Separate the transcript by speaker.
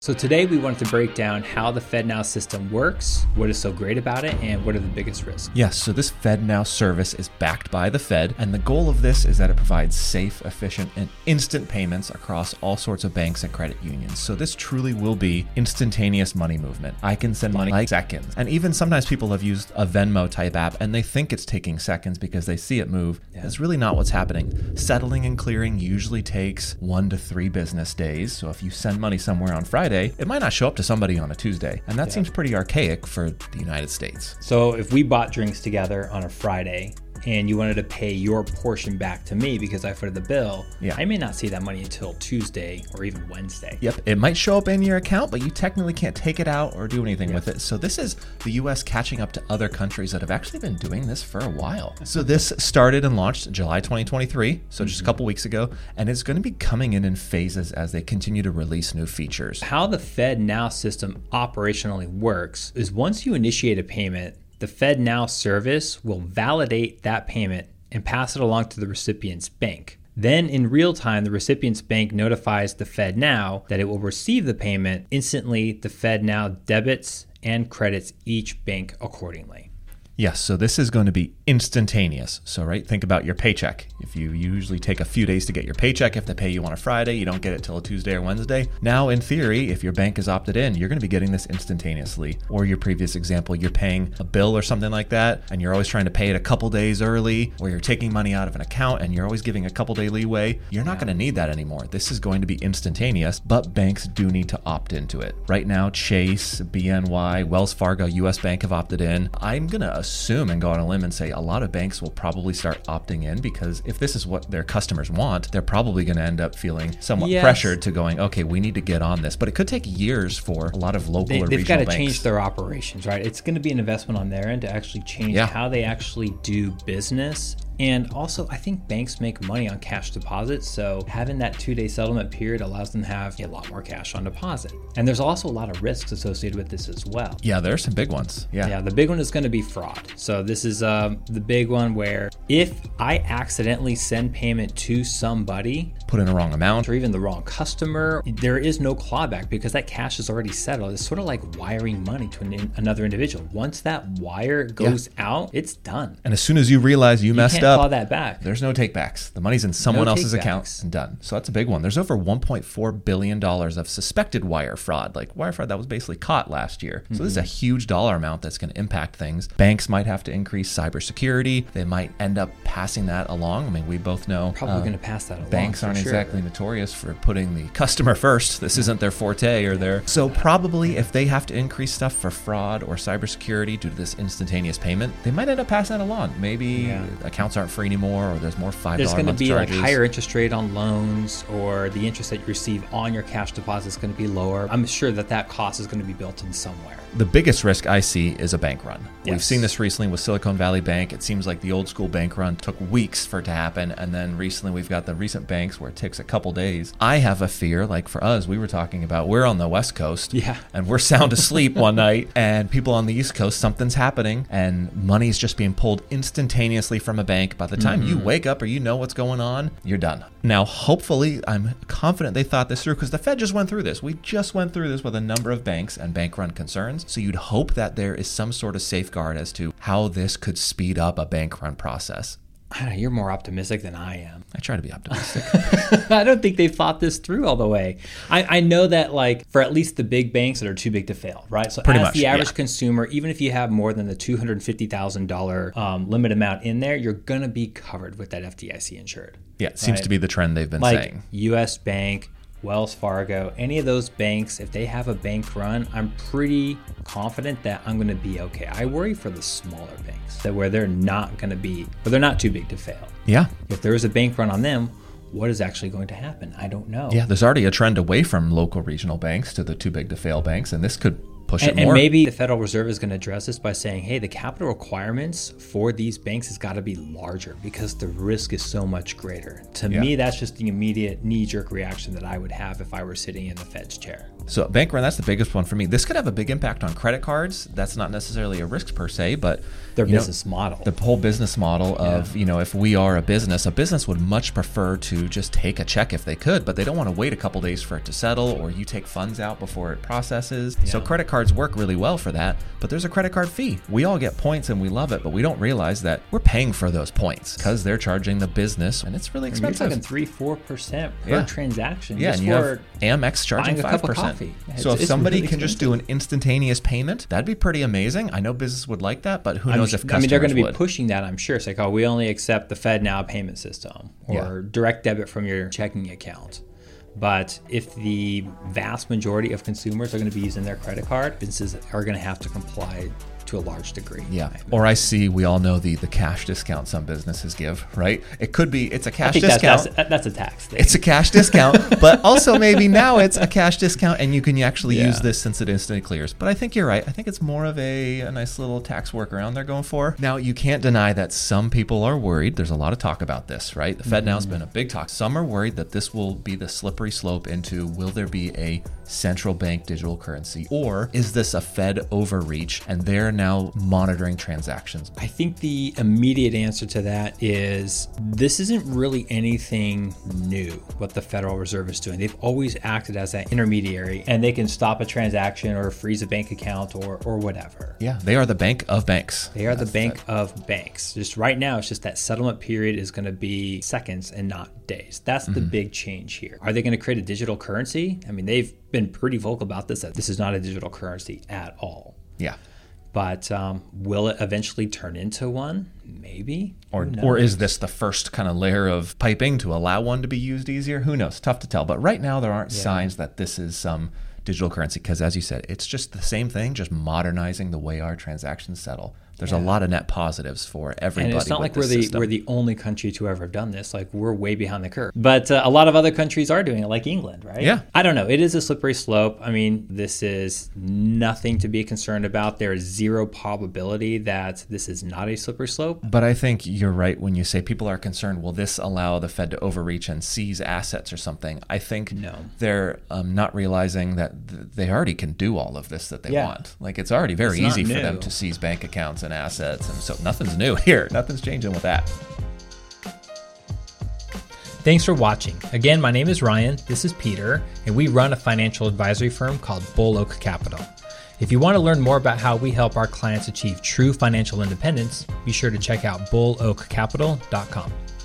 Speaker 1: So today we wanted to break down how the FedNow system works, what is so great about it, and what are the biggest risks.
Speaker 2: Yes, so this FedNow service is backed by the Fed, and the goal of this is that it provides safe, efficient, and instant payments across all sorts of banks and credit unions. So this truly will be instantaneous money movement. I can send money like seconds. And even sometimes people have used a Venmo type app and they think it's taking seconds because they see it move. Yeah. That's really not what's happening. Settling and clearing usually takes 1 to 3 business days. So if you send money somewhere on Friday, it might not show up to somebody on a Tuesday. And that seems pretty archaic for the United States.
Speaker 1: So if we bought drinks together on a Friday and you wanted to pay your portion back to me because I footed the bill, I may not see that money until Tuesday or even Wednesday.
Speaker 2: Yep, it might show up in your account, but you technically can't take it out or do anything with it. So this is the US catching up to other countries that have actually been doing this for a while. So this started and launched July 2023, so just a couple weeks ago, and it's going to be coming in phases as they continue to release new features.
Speaker 1: How the FedNow system operationally works is once you initiate a payment, the FedNow service will validate that payment and pass it along to the recipient's bank. Then in real time, the recipient's bank notifies the FedNow that it will receive the payment. Instantly, the FedNow debits and credits each bank accordingly.
Speaker 2: Yes, so this is going to be instantaneous. So, think about your paycheck. If you usually take a few days to get your paycheck, if they pay you on a Friday, you don't get it till a Tuesday or Wednesday. Now, in theory, if your bank is opted in, you're going to be getting this instantaneously. Or your previous example, you're paying a bill or something like that, and you're always trying to pay it a couple days early, or you're taking money out of an account and you're always giving a couple day leeway. You're not going to need that anymore. This is going to be instantaneous, but banks do need to opt into it. Right now, Chase, BNY, Wells Fargo, US Bank have opted in. I'm going to assume and go on a limb and say a lot of banks will probably start opting in, because if this is what their customers want, they're probably going to end up feeling somewhat pressured to going, okay, we need to get on this. But it could take years for a lot of local or regional banks.
Speaker 1: They've got to change their operations, right? It's going to be an investment on their end to actually change how they actually do business. And also, I think banks make money on cash deposits, so having that 2-day settlement period allows them to have a lot more cash on deposit. And there's also a lot of risks associated with this as well.
Speaker 2: Yeah, there are some big ones.
Speaker 1: Yeah, the big one is going to be fraud. So this is the big one where if I accidentally send payment to somebody,
Speaker 2: put in the wrong amount,
Speaker 1: or even the wrong customer, there is no clawback because that cash is already settled. It's sort of like wiring money to another individual. Once that wire goes out, it's done.
Speaker 2: And as soon as you realize you messed up,
Speaker 1: claw that back.
Speaker 2: There's no takebacks. The money's in someone else's account and done. So that's a big one. There's over $1.4 billion of suspected wire fraud, like wire fraud that was basically caught last year. So this is a huge dollar amount that's going to impact things. Banks might have to increase cybersecurity. They might end up passing that along. I mean, we both know
Speaker 1: probably going to pass that along.
Speaker 2: Banks aren't exactly notorious for putting the customer first. This isn't their forte or their. So probably if they have to increase stuff for fraud or cybersecurity due to this instantaneous payment, they might end up passing that along. Maybe accounts aren't free anymore, or there's more $5
Speaker 1: There's going to be
Speaker 2: charges.
Speaker 1: like higher interest rate on loans, or the interest that you receive on your cash deposit is going to be lower. I'm sure that cost is going to be built in somewhere.
Speaker 2: The biggest risk I see is a bank run. We've seen this recently with Silicon Valley Bank. It seems like the old school bank run took weeks for it to happen, and then recently we've got the recent banks where it takes a couple days. I have a fear, like for us, we were talking about, we're on the West Coast, and we're sound asleep one night, and people on the East Coast, something's happening, and money's just being pulled instantaneously from a bank. By the time you wake up or you know what's going on, you're done. Now, hopefully, I'm confident they thought this through, because the Fed just went through this. We just went through this with a number of banks and bank run concerns. So you'd hope that there is some sort of safeguard as to how this could speed up a bank run process.
Speaker 1: I don't know, you're more optimistic than I am.
Speaker 2: I try to be optimistic.
Speaker 1: I don't think they've thought this through all the way. I know that, like, for at least the big banks that are too big to fail, right? So as the average consumer, even if you have more than the $250,000 limit amount in there, you're going to be covered with that FDIC insured.
Speaker 2: Yeah, it seems to be the trend they've been saying.
Speaker 1: US Bank, Wells Fargo, any of those banks, if they have a bank run, I'm pretty confident that I'm going to be okay. I worry for the smaller banks, that where they're not going to be, but they're not too big to fail.
Speaker 2: Yeah.
Speaker 1: If there is a bank run on them, what is actually going to happen? I don't know.
Speaker 2: Yeah, there's already a trend away from local regional banks to the too big to fail banks, and this could push it more.
Speaker 1: And maybe the Federal Reserve is going to address this by saying, hey, the capital requirements for these banks has got to be larger because the risk is so much greater. To me, that's just the immediate knee-jerk reaction that I would have if I were sitting in the Fed's chair.
Speaker 2: So bank run, that's the biggest one for me. This could have a big impact on credit cards. That's not necessarily a risk per se, but
Speaker 1: their business model.
Speaker 2: The whole business model of, if we are a business would much prefer to just take a check if they could, but they don't want to wait a couple days for it to settle, or you take funds out before it processes. Yeah. So credit cards work really well for that, but there's a credit card fee. We all get points and we love it, but we don't realize that we're paying for those points because they're charging the business, and it's really expensive.
Speaker 1: You're talking 3-4% per transaction.
Speaker 2: Yeah, and you have Amex charging 5%. So if somebody really can just do an instantaneous payment, that'd be pretty amazing. I know business would like that, but who knows if customers
Speaker 1: they're going to be
Speaker 2: would.
Speaker 1: pushing that, I'm sure. It's like, we only accept the FedNow payment system or direct debit from your checking account. But if the vast majority of consumers are going to be using their credit card, businesses are going to have to comply to a large degree.
Speaker 2: Yeah. Or we all know the cash discount some businesses give, right? It could be, it's a cash discount.
Speaker 1: That's a tax thing.
Speaker 2: It's a cash discount, but also maybe now it's a cash discount and you can actually use this since it instantly clears. But I think you're right. I think it's more of a nice little tax workaround they're going for. Now, you can't deny that some people are worried. There's a lot of talk about this, right? The FedNow's been a big talk. Some are worried that this will be the slippery slope into, will there be a central bank digital currency, or is this a Fed overreach and they're now monitoring transactions?
Speaker 1: I think the immediate answer to that is this isn't really anything new, what the Federal Reserve is doing. They've always acted as that intermediary, and they can stop a transaction or freeze a bank account or whatever.
Speaker 2: Yeah, they are the bank of banks.
Speaker 1: They are the bank of banks. Just right now, it's just that settlement period is going to be seconds and not days. That's the big change here. Are they going to create a digital currency? I mean, they've been pretty vocal about this, that this is not a digital currency at all.
Speaker 2: Yeah.
Speaker 1: But will it eventually turn into one? Maybe.
Speaker 2: Or is this the first kind of layer of piping to allow one to be used easier? Who knows? Tough to tell. But right now, there aren't signs that this is some digital currency, because as you said, it's just the same thing, just modernizing the way our transactions settle. There's a lot of net positives for everybody.
Speaker 1: And it's not like we're the only country to ever have done this. Like, we're way behind the curve. But a lot of other countries are doing it, like England, right?
Speaker 2: Yeah.
Speaker 1: I don't know. It is a slippery slope. I mean, this is nothing to be concerned about. There is zero probability that this is not a slippery slope.
Speaker 2: But I think you're right when you say people are concerned, will this allow the Fed to overreach and seize assets or something? I think they're not realizing that they already can do all of this that they want. Like, it's already very easy for them to seize bank accounts and assets, and so nothing's new here. Nothing's changing with that.
Speaker 1: Thanks for watching. Again, my name is Ryan. This is Peter, and we run a financial advisory firm called Bull Oak Capital. If you want to learn more about how we help our clients achieve true financial independence, be sure to check out bulloakcapital.com.